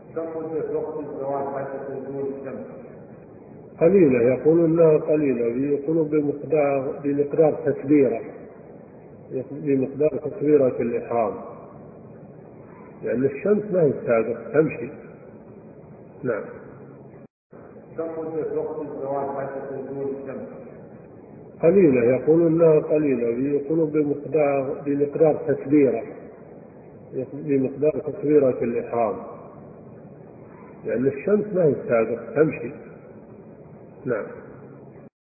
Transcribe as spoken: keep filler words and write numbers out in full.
كم مدة وقت الزواج حتى تزول الشمس؟ قليلة، يقولون انها قليلة، يقولون بمقدار بمقدار تكبيرة بمقدار تكبيرة الإحرام، لأن الشمس ما هي سابق تمشي. نعم. كم مدة وقت الزواج حتى تزول الشمس؟ قليلة، يقولون انها قليلة، يقولون بمقدار بمقدار تكبيرة بمقدار تكبيرة الإحرام، لأن الشمس ما هي سابق تمشي. نعم.